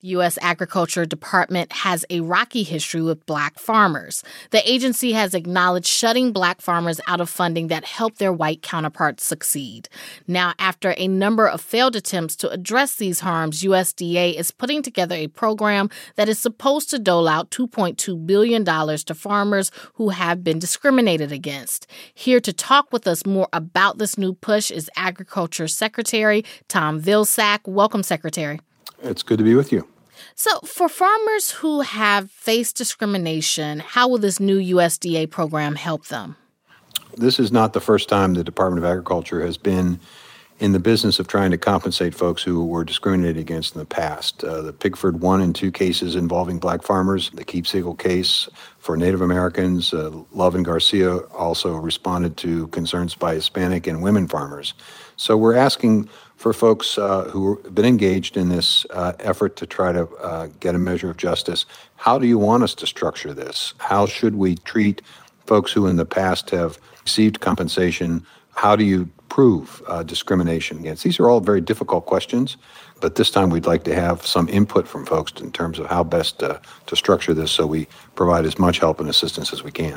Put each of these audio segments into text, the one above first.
The U.S. Agriculture Department has a rocky history with Black farmers. The agency has acknowledged shutting Black farmers out of funding that helped their white counterparts succeed. Now, after a number of failed attempts to address these harms, USDA is putting together a program that is supposed to dole out $2.2 billion to farmers who have been discriminated against. Here to talk with us more about this new push is Agriculture Secretary Tom Vilsack. Welcome, Secretary. It's good to be with you. So for farmers who have faced discrimination, how will this new USDA program help them? This is not the first time the Department of Agriculture has been in the business of trying to compensate folks who were discriminated against in the past. The Pigford 1 and 2 cases involving Black farmers, the Keep Siegel case for Native Americans, Love and Garcia also responded to concerns by Hispanic and women farmers. So we're asking for folks who have been engaged in this effort to try to get a measure of justice. How do you want us to structure this? How should we treat folks who in the past have received compensation? How do you prove discrimination against? These are all very difficult questions, but this time we'd like to have some input from folks in terms of how best to structure this so we provide as much help and assistance as we can.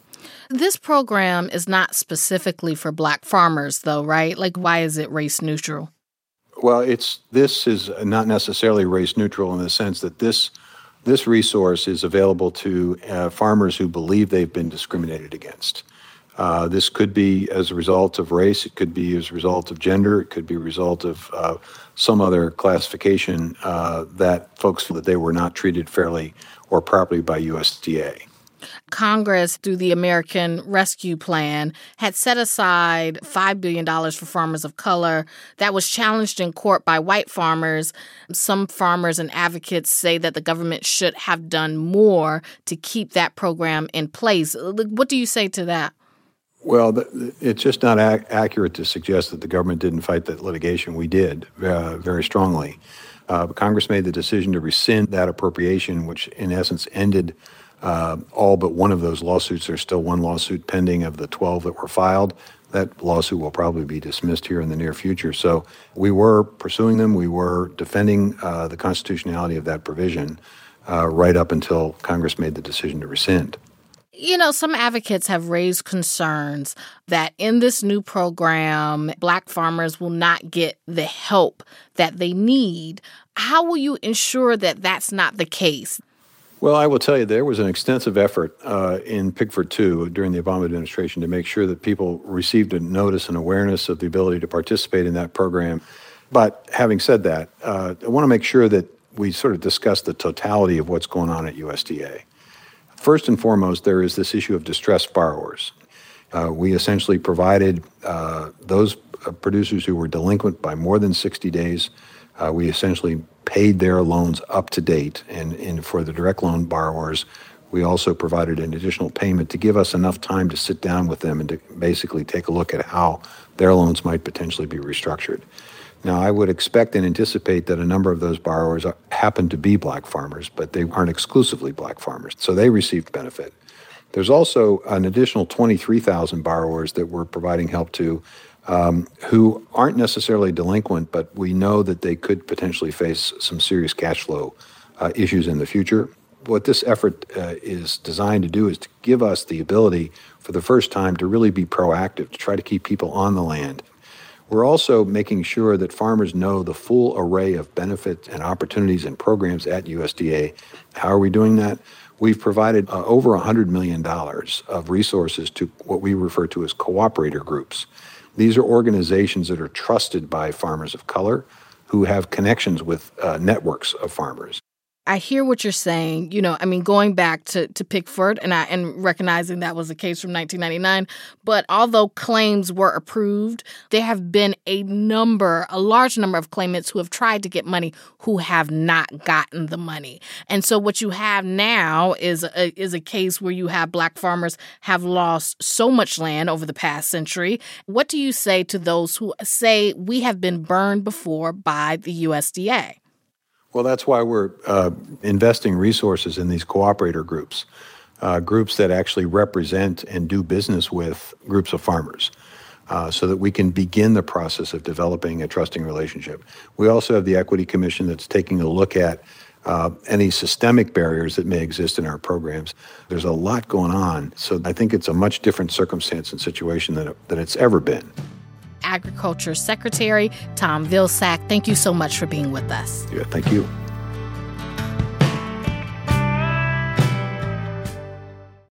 This program is not specifically for Black farmers, though, right? Like, why is it race neutral? Well, this is not necessarily race neutral in the sense that this resource is available to farmers who believe they've been discriminated against. This could be as a result of race, it could be as a result of gender, it could be a result of some other classification that folks feel that they were not treated fairly or properly by USDA. Congress, through the American Rescue Plan, had set aside $5 billion for farmers of color. That was challenged in court by white farmers. Some farmers and advocates say that the government should have done more to keep that program in place. What do you say to that? Well, it's just not accurate to suggest that the government didn't fight that litigation. We did very strongly. Congress made the decision to rescind that appropriation, which in essence ended all but one of those lawsuits. There's still one lawsuit pending of the 12 that were filed. That lawsuit will probably be dismissed here in the near future. So we were pursuing them. We were defending the constitutionality of that provision right up until Congress made the decision to rescind. You know, some advocates have raised concerns that in this new program, Black farmers will not get the help that they need. How will you ensure that that's not the case? Well, I will tell you, there was an extensive effort in Pigford 2 during the Obama administration to make sure that people received a notice and awareness of the ability to participate in that program. But having said that, I want to make sure that we sort of discuss the totality of what's going on at USDA. First and foremost, there is this issue of distressed borrowers. We essentially provided those producers who were delinquent by more than 60 days, we essentially paid their loans up to date. And for the direct loan borrowers, we also provided an additional payment to give us enough time to sit down with them and to basically take a look at how their loans might potentially be restructured. Now, I would expect and anticipate that a number of those borrowers happen to be Black farmers, but they aren't exclusively Black farmers, so they received benefit. There's also an additional 23,000 borrowers that we're providing help to who aren't necessarily delinquent, but we know that they could potentially face some serious cash flow issues in the future. What this effort is designed to do is to give us the ability for the first time to really be proactive, to try to keep people on the land. We're also making sure that farmers know the full array of benefits and opportunities and programs at USDA. How are we doing that? We've provided over $100 million of resources to what we refer to as cooperator groups. These are organizations that are trusted by farmers of color who have connections with networks of farmers. I hear what you're saying, going back to Pigford and recognizing that was a case from 1999. But although claims were approved, there have been a large number of claimants who have tried to get money who have not gotten the money. And so what you have now is a case where you have Black farmers have lost so much land over the past century. What do you say to those who say we have been burned before by the USDA? Well, that's why we're investing resources in these cooperator groups, groups that actually represent and do business with groups of farmers, so that we can begin the process of developing a trusting relationship. We also have the Equity Commission that's taking a look at any systemic barriers that may exist in our programs. There's a lot going on. So I think it's a much different circumstance and situation than it's ever been. Agriculture Secretary Tom Vilsack, thank you so much for being with us. Yeah, thank you.